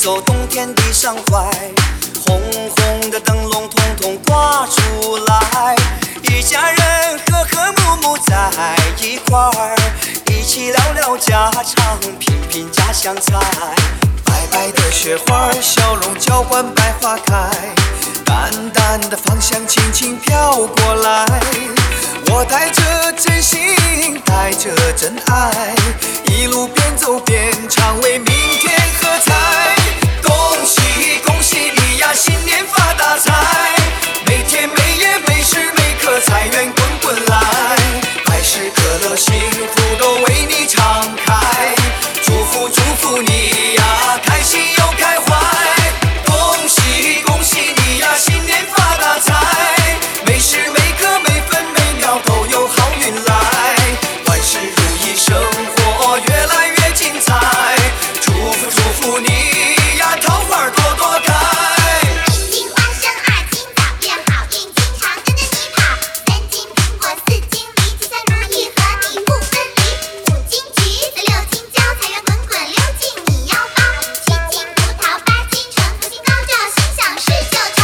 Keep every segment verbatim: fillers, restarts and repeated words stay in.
走冬天的伤怀，红红的灯笼统统挂出来，一家人和和睦睦在一块儿，一起聊聊家常，品品家乡菜。白白的雪花，笑容浇灌百花开，淡淡的芳香轻轻飘过来。我带着真心，带着真爱，一路边走边唱，为明天喝彩。恭喜恭喜你呀，新年发大财，每天每夜每时每刻财源滚滚来，百事可乐幸福都为你敞开，祝福祝福你呀，开心又开怀。恭喜恭喜你呀，新年发大财，每时每刻每分每秒都有好运来，万事如意，生活越来越精彩，祝福祝福你呀，桃花多多开。 一斤花生，二斤枣，愿好运经常跟着你跑，三斤苹果，四斤梨，吉祥如意和你不分离，五斤橘子，六斤蕉，财源滚滚溜进你腰包，七斤葡萄，八斤橙，福星高照，心想事就成。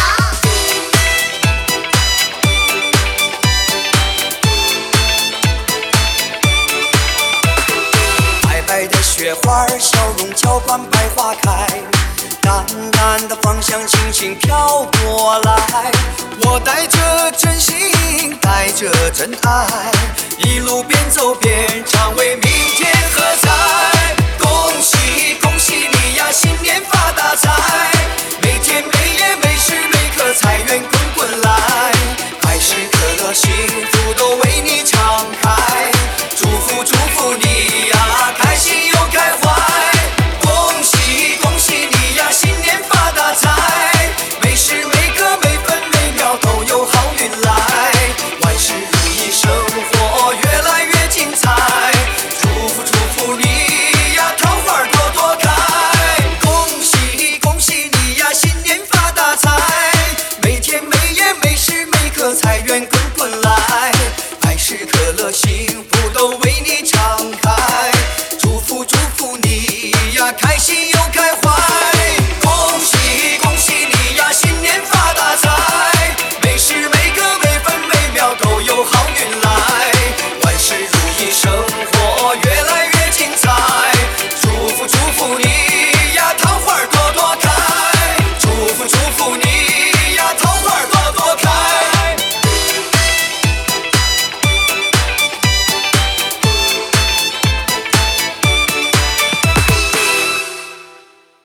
白白的雪花，笑容浇灌百花开，淡淡的芳香轻轻飘过来。我带着真心，带着真爱，一路边走边唱，为明